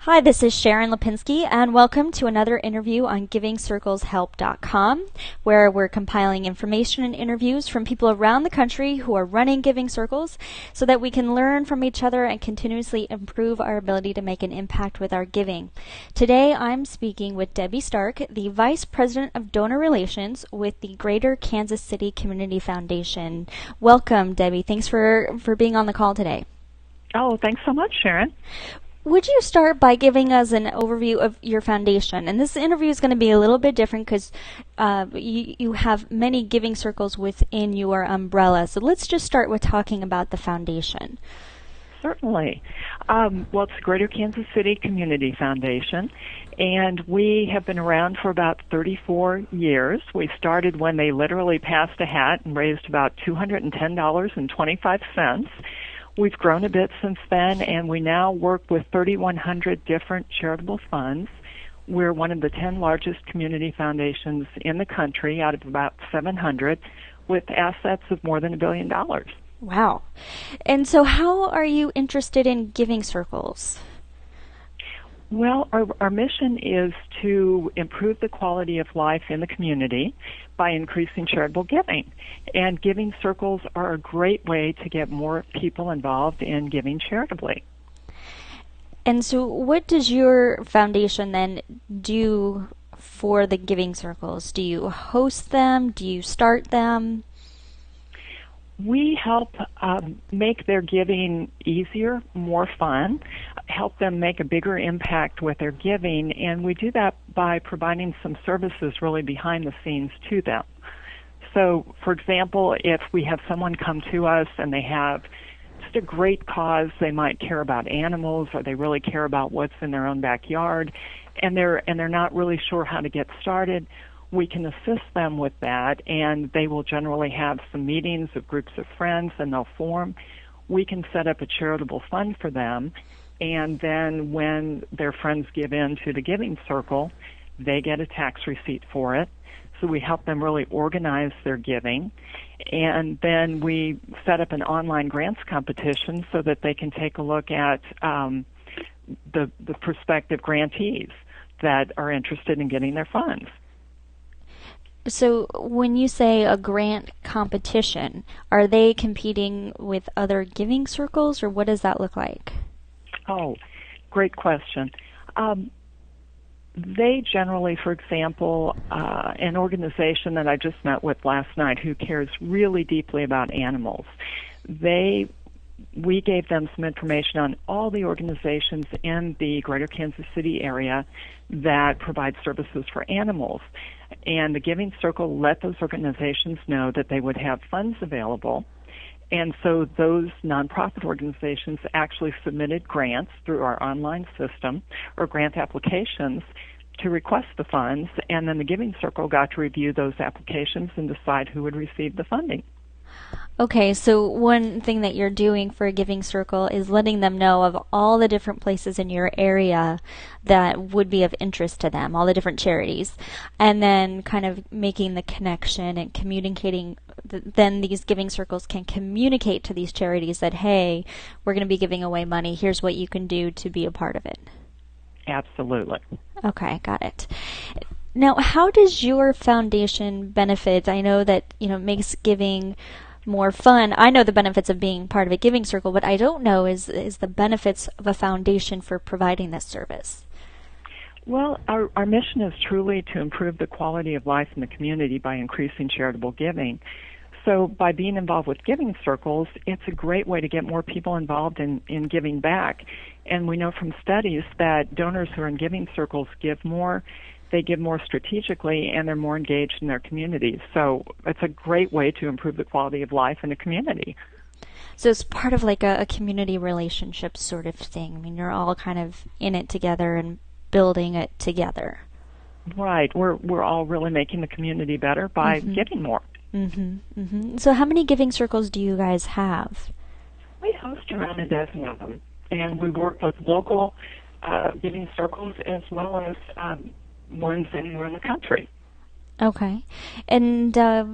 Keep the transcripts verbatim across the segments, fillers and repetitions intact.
Hi, this is Sharon Lipinski, and welcome to another interview on Giving Circles Help dot com, where we're compiling information and interviews from people around the country who are running Giving Circles so that we can learn from each other and continuously improve our ability to make an impact with our giving. Today, I'm speaking with Debbie Stark, the Vice President of Donor Relations with the Greater Kansas City Community Foundation. Welcome, Debbie. Thanks for, for being on the call today. Oh, thanks so much, Sharon. Would you start by giving us an overview of your foundation? And this interview is going to be a little bit different because uh, you, you have many giving circles within your umbrella. So let's just start with talking about the foundation. Certainly. Um, well, it's the Greater Kansas City Community Foundation, and we have been around for about thirty-four years. We started when they literally passed a hat and raised about two hundred ten dollars and twenty-five cents. We've grown a bit since then, and we now work with thirty-one hundred different charitable funds. We're one of the ten largest community foundations in the country out of about seven hundred, with assets of more than a billion dollars. Wow. And so how are you interested in giving circles? Well, our, our mission is to improve the quality of life in the community by increasing charitable giving. And giving circles are a great way to get more people involved in giving charitably. And so what does your foundation then do for the giving circles? Do you host them? Do you start them? We help um, make their giving easier, more fun, help them make a bigger impact with their giving, and we do that by providing some services really behind the scenes to them. So, for example, if we have someone come to us and they have just a great cause, they might care about animals or they really care about what's in their own backyard, and they're and they're not really sure how to get started, we can assist them with that, and they will generally have some meetings of groups of friends, and they'll form. We can set up a charitable fund for them, and then when their friends give in to the giving circle, they get a tax receipt for it. So we help them really organize their giving, and then we set up an online grants competition so that they can take a look at um, the, the prospective grantees that are interested in getting their funds. So when you say a grant competition, are they competing with other giving circles, or what does that look like? Oh, great question. Um, they generally, for example, uh, an organization that I just met with last night who cares really deeply about animals, they we gave them some information on all the organizations in the Greater Kansas City area that provide services for animals. And the Giving Circle let those organizations know that they would have funds available. And so those nonprofit organizations actually submitted grants through our online system or grant applications to request the funds, and then the Giving Circle got to review those applications and decide who would receive the funding. Okay, so one thing that you're doing for a Giving Circle is letting them know of all the different places in your area that would be of interest to them, all the different charities, and then kind of making the connection and communicating. Th- then these Giving Circles can communicate to these charities that, hey, we're going to be giving away money. Here's what you can do to be a part of it. Absolutely. Okay, got it. Now, how does your foundation benefit? I know that, you know, it makes giving more fun. I know the benefits of being part of a giving circle, but I don't know is is the benefits of a foundation for providing this service. Well, our, our mission is truly to improve the quality of life in the community by increasing charitable giving. So by being involved with giving circles, it's a great way to get more people involved in, in giving back. And we know from studies that donors who are in giving circles give more, they give more strategically, and they're more engaged in their communities. So it's a great way to improve the quality of life in a community. So it's part of like a, a community relationship sort of thing. I mean, you're all kind of in it together and building it together. Right. We're we're all really making the community better by mm-hmm. giving more. Mm-hmm. Mm-hmm. So how many giving circles do you guys have? We host around a dozen of them, and we work with local uh, giving circles as well as um, ones anywhere in the country. Okay. And uh,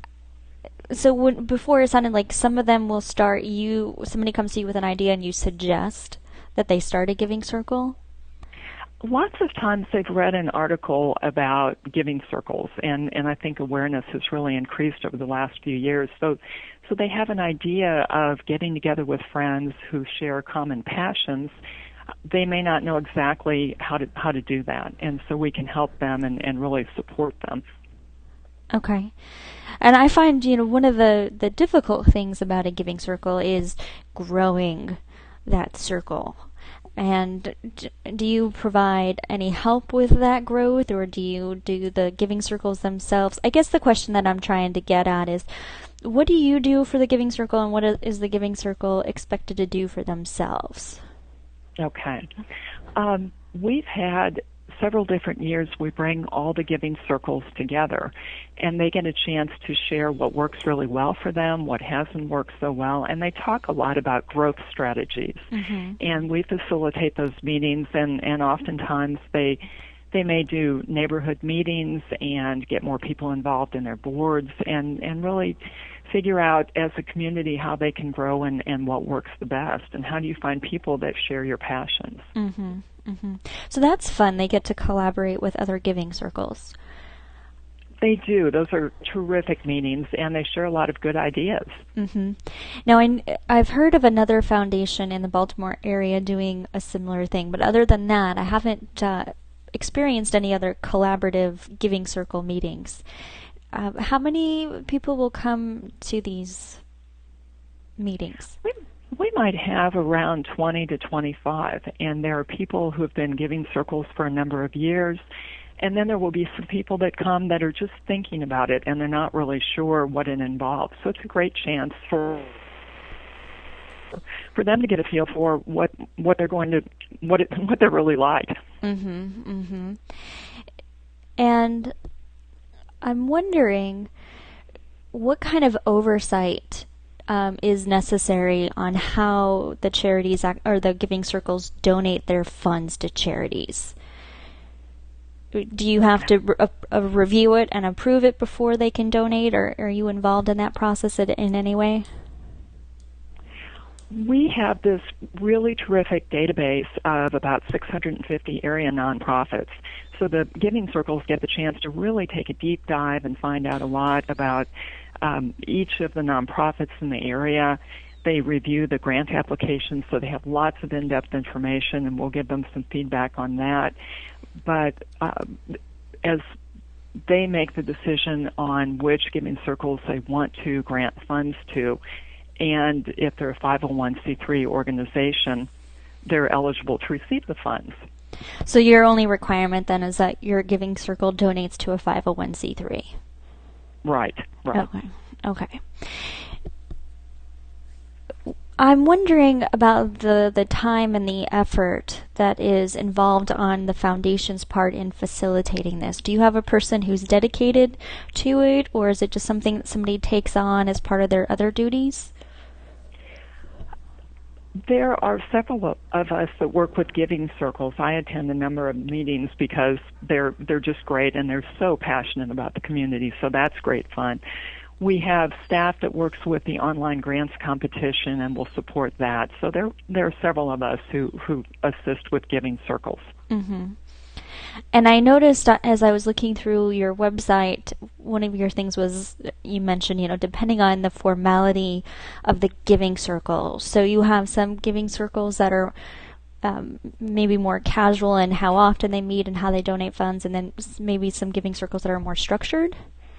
so when, before it sounded like some of them will start, you, somebody comes to you with an idea and you suggest that they start a giving circle? Lots of times they've read an article about giving circles, and, and I think awareness has really increased over the last few years. So, so they have an idea of getting together with friends who share common passions. They may not know exactly how to how to do that, and so we can help them and, and really support them. Okay. And I find, you know, one of the, the difficult things about a giving circle is growing that circle. And do you provide any help with that growth, or do you do the giving circles themselves? I guess the question that I'm trying to get at is, what do you do for the giving circle, and what is the giving circle expected to do for themselves? Okay. Um, we've had several different years we bring all the giving circles together, and they get a chance to share what works really well for them, what hasn't worked so well, and they talk a lot about growth strategies. Mm-hmm. And we facilitate those meetings, and, and oftentimes they they may do neighborhood meetings and get more people involved in their boards, and, and really figure out as a community how they can grow and, and what works the best, and how do you find people that share your passions. Mm-hmm. Mm-hmm. So that's fun. They get to collaborate with other giving circles. They do. Those are terrific meetings, and they share a lot of good ideas. Mm-hmm. Now, I, I've heard of another foundation in the Baltimore area doing a similar thing, but other than that, I haven't uh, experienced any other collaborative giving circle meetings. Uh, how many people will come to these meetings? We, we might have around twenty to twenty-five, and there are people who have been giving circles for a number of years, and then there will be some people that come that are just thinking about it, and they're not really sure what it involves. So it's a great chance for for them to get a feel for what what they're going to what it, what they're really like. Mm-hmm. Mm-hmm. And I'm wondering what kind of oversight um, is necessary on how the charities act, or the giving circles donate their funds to charities. Do you have to re- uh, review it and approve it before they can donate, or are you involved in that process in any way? We have this really terrific database of about six hundred fifty area nonprofits. So the giving circles get the chance to really take a deep dive and find out a lot about um, each of the nonprofits in the area. They review the grant applications, so they have lots of in-depth information, and we'll give them some feedback on that. But uh, as they make the decision on which giving circles they want to grant funds to, and if they're a five oh one c three organization, they're eligible to receive the funds. So your only requirement then is that your giving circle donates to a five oh one c three. Right, right. Okay, okay. I'm wondering about the, the time and the effort that is involved on the foundation's part in facilitating this. Do you have a person who's dedicated to it, or is it just something that somebody takes on as part of their other duties? There are several of us that work with giving circles. I attend a number of meetings because they're they're just great, and they're so passionate about the community, so that's great fun. We have staff that works with the online grants competition and will support that. So there there are several of us who, who assist with giving circles. Mm-hmm. And I noticed uh, as I was looking through your website, one of your things was, you mentioned, you know, depending on the formality of the giving circle. So you have some giving circles that are um, maybe more casual in how often they meet and how they donate funds, and then maybe some giving circles that are more structured.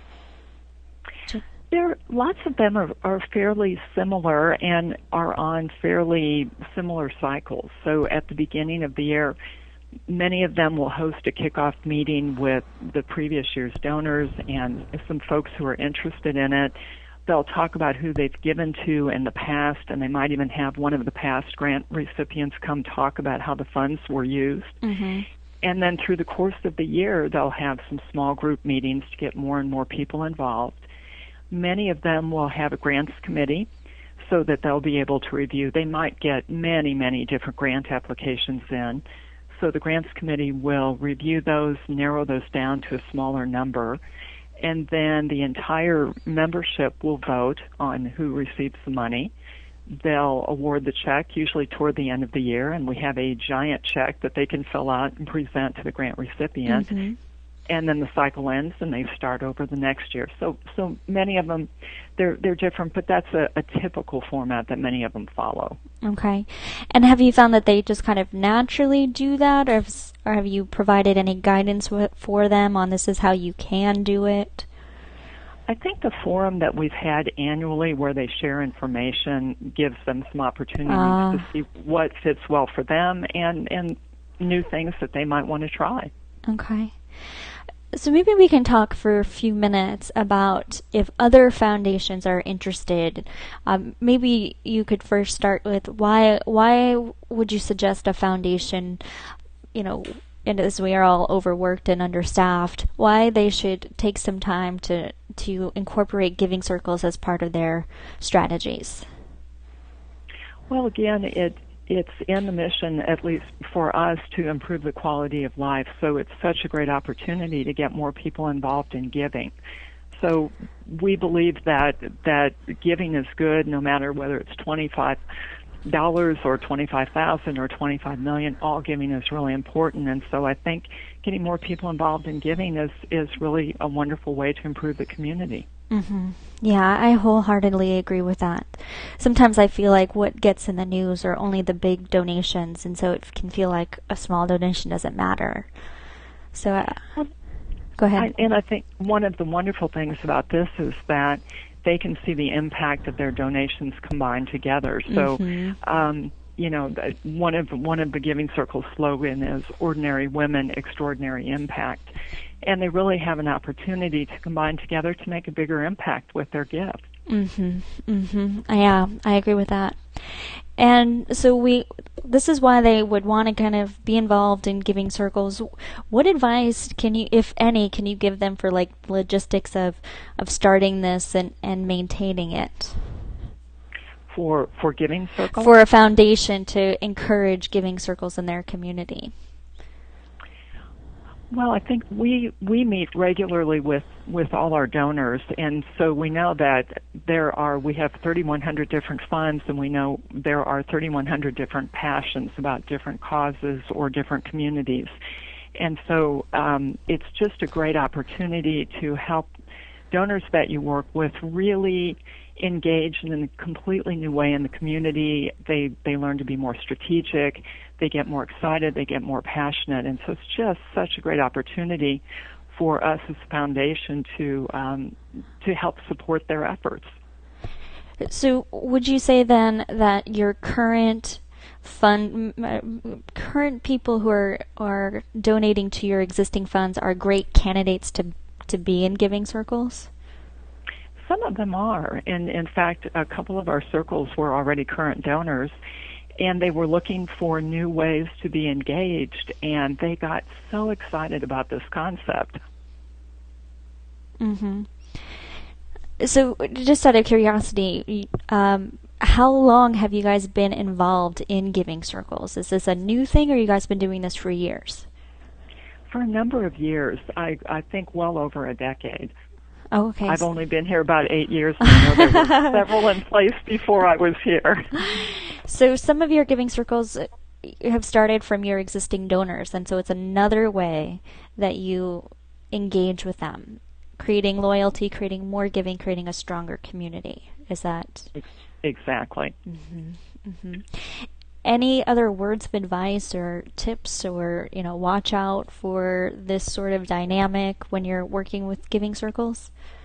There, lots of them are, are fairly similar and are on fairly similar cycles. So at the beginning of the year, many of them will host a kickoff meeting with the previous year's donors and some folks who are interested in it. They'll talk about who they've given to in the past, and they might even have one of the past grant recipients come talk about how the funds were used. Mm-hmm. And then through the course of the year, they'll have some small group meetings to get more and more people involved. Many of them will have a grants committee so that they'll be able to review. They might get many, many different grant applications in. So the grants committee will review those, narrow those down to a smaller number, and then the entire membership will vote on who receives the money. they'll award the check usually toward the end of the year, and we have a giant check that they can fill out and present to the grant recipient. Mm-hmm. And then the cycle ends, and they start over the next year. So, so many of them, they're they're different, but that's a, a typical format that many of them follow. Okay. And have you found that they just kind of naturally do that, or have, or have you provided any guidance w- for them on this is how you can do it? I think the forum that we've had annually where they share information gives them some opportunities uh, to see what fits well for them and, and new things that they might want to try. Okay. So maybe we can talk for a few minutes about if other foundations are interested. Um, maybe you could first start with why why would you suggest a foundation, you know, and as we are all overworked and understaffed, why they should take some time to, to incorporate giving circles as part of their strategies? Well, again, it it's in the mission, at least for us, to improve the quality of life. So it's such a great opportunity to get more people involved in giving. So we believe that that giving is good, no matter whether it's twenty-five dollars or twenty-five thousand or twenty-five million. All giving is really important, and so I think getting more people involved in giving is is really a wonderful way to improve the community. Mm-hmm. Yeah, I wholeheartedly agree with that. Sometimes I feel like what gets in the news are only the big donations, and so it can feel like a small donation doesn't matter. So, uh, go ahead. I, and I think one of the wonderful things about this is that they can see the impact of their donations combined together. So, mm-hmm. um, you know, one of one of the Giving Circle's slogan is "Ordinary Women, Extraordinary Impact," and they really have an opportunity to combine together to make a bigger impact with their gift. Mm-hmm. Mm-hmm. Yeah, I agree with that. And so we, this is why they would want to kind of be involved in Giving Circles. What advice can you, if any, can you give them for like logistics of, of starting this and, and maintaining it? For for Giving Circles? For a foundation to encourage Giving Circles in their community. Well, I think we we meet regularly with, with all our donors, and so we know that there are, we have thirty-one hundred different funds, and we know there are thirty-one hundred different passions about different causes or different communities. And so um, it's just a great opportunity to help donors that you work with really engage in a completely new way in the community. They they learn to be more strategic. They get more excited. They get more passionate. And so it's just such a great opportunity for us as a foundation to um, to help support their efforts. So would you say then that your current fund, current people who are are donating to your existing funds are great candidates to to be in Giving Circles? Some of them are. And in fact, a couple of our circles were already current donors, and they were looking for new ways to be engaged, and they got so excited about this concept. Mm-hmm. So just out of curiosity, um, how long have you guys been involved in Giving Circles? Is this a new thing, or you guys been doing this for years? For a number of years. I, I think well over a decade. Oh, okay. I've only been here about eight years, and I know there were several in place before I was here. So some of your Giving Circles have started from your existing donors, and so it's another way that you engage with them, creating loyalty, creating more giving, creating a stronger community. Is that... Exactly. Mm-hmm. Mm-hmm. Any other words of advice or tips or, you know, watch out for this sort of dynamic when you're working with Giving Circles?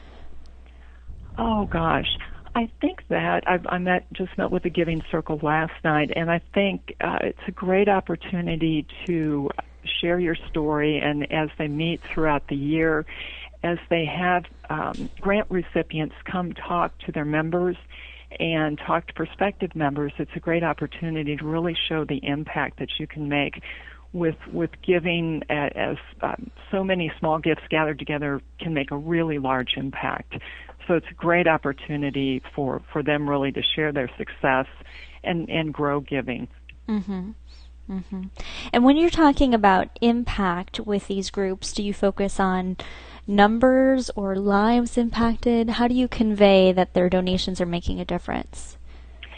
Oh, gosh. I think that I've, I met just met with the Giving Circle last night, and I think uh, it's a great opportunity to share your story, and as they meet throughout the year, as they have um, grant recipients come talk to their members and talk to prospective members, it's a great opportunity to really show the impact that you can make with with giving, as um, so many small gifts gathered together can make a really large impact. So it's a great opportunity for, for them really to share their success and, and grow giving. Mm-hmm. Mm-hmm. And when you're talking about impact with these groups, do you focus on numbers or lives impacted? How do you convey that their donations are making a difference?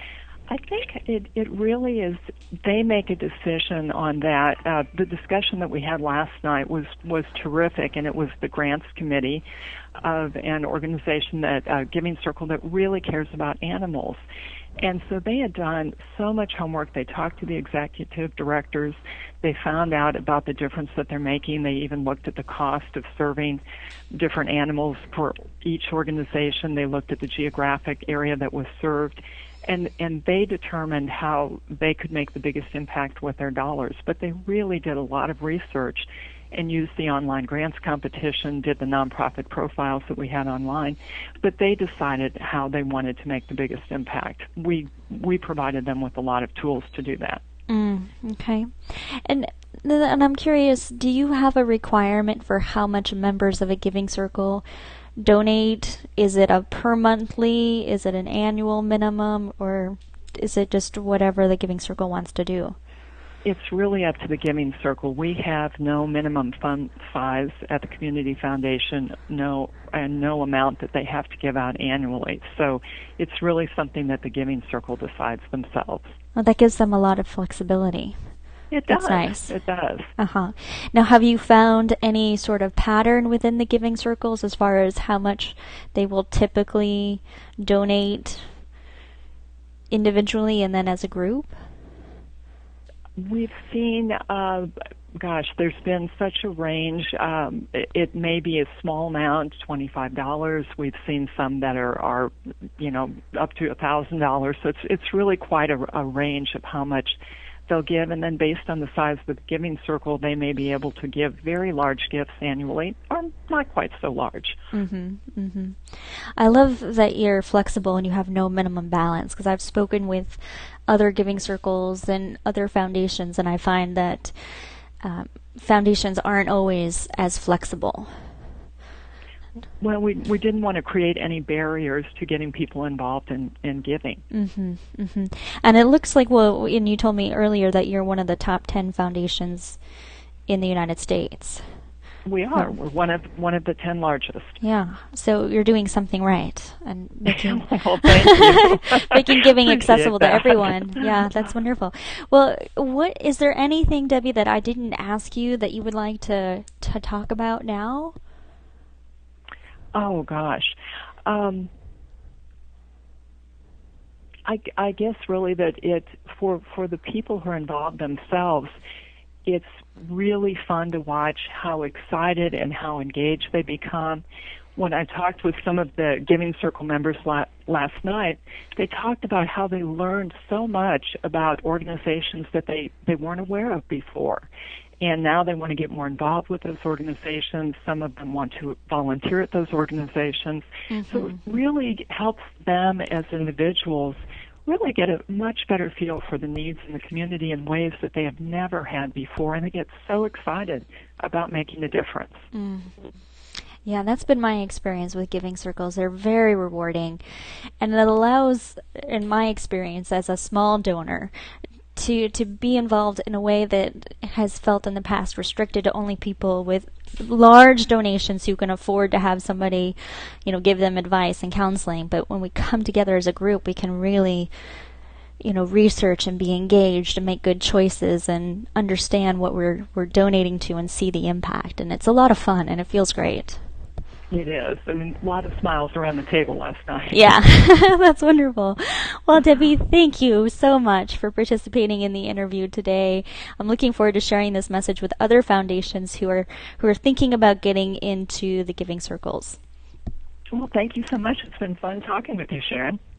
I think it, it really is, they make a decision on that. Uh, the discussion that we had last night was, was terrific, and it was the grants committee of an organization, that uh, Giving Circle, that really cares about animals. And so they had done so much homework. They talked to the executive directors. They found out about the difference that they're making. They even looked at the cost of serving different animals for each organization. They looked at the geographic area that was served. And, and they determined how they could make the biggest impact with their dollars. But they really did a lot of research and used the online grants competition, did the nonprofit profiles that we had online. But they decided how they wanted to make the biggest impact. We we provided them with a lot of tools to do that. Mm, okay. And and I'm curious, do you have a requirement for how much members of a Giving Circle donate? Is it a per monthly? Is it an annual minimum? Or is it just whatever the Giving Circle wants to do? It's really up to the Giving Circle. We have no minimum fund size at the Community Foundation, no and no amount that they have to give out annually. So it's really something that the Giving Circle decides themselves. Well, that gives them a lot of flexibility. It does. That's nice. It does. Uh-huh. Now, have you found any sort of pattern within the Giving Circles as far as how much they will typically donate individually and then as a group? We've seen, uh, gosh, there's been such a range. Um, it, it may be a small amount, twenty-five dollars. We've seen some that are, are you know, up to one thousand dollars. So it's it's really quite a, a range of how much they'll give. And then based on the size of the Giving Circle, they may be able to give very large gifts annually, or not quite so large. Mm-hmm, mm-hmm. I love that you're flexible and you have no minimum balance, because I've spoken with other Giving Circles and other foundations, and I find that um, foundations aren't always as flexible. Well, we we didn't want to create any barriers to getting people involved in, in giving. Mm-hmm, mm-hmm. And it looks like, well, and you told me earlier that you're one of the top ten foundations in the United States. We are. We're one of one of the ten largest. Yeah. So you're doing something right and making well, thank you. making giving Appreciate accessible that. to everyone. Yeah, that's wonderful. Well, what is there anything, Debbie, that I didn't ask you that you would like to to talk about now? Oh gosh. Um, I, I guess really that it for for the people who are involved themselves, it's really fun to watch how excited and how engaged they become. When I talked with some of the Giving Circle members la- last night, they talked about how they learned so much about organizations that they, they weren't aware of before. And now they want to get more involved with those organizations. Some of them want to volunteer at those organizations. Mm-hmm. So it really helps them as individuals really get a much better feel for the needs in the community in ways that they have never had before, and they get so excited about making a difference. Mm. Yeah, that's been my experience with Giving Circles. They're very rewarding, and it allows, in my experience as a small donor, to to be involved in a way that has felt in the past restricted to only people with large donations who can afford to have somebody, you know, give them advice and counseling. But when we come together as a group, we can really, you know, research and be engaged and make good choices and understand what we're we're donating to and see the impact. And it's a lot of fun and it feels great. It is. I mean, a lot of smiles around the table last night. Yeah, that's wonderful. Well, Debbie, thank you so much for participating in the interview today. I'm looking forward to sharing this message with other foundations who are who are thinking about getting into the Giving Circles. Well, thank you so much. It's been fun talking with you, Sharon.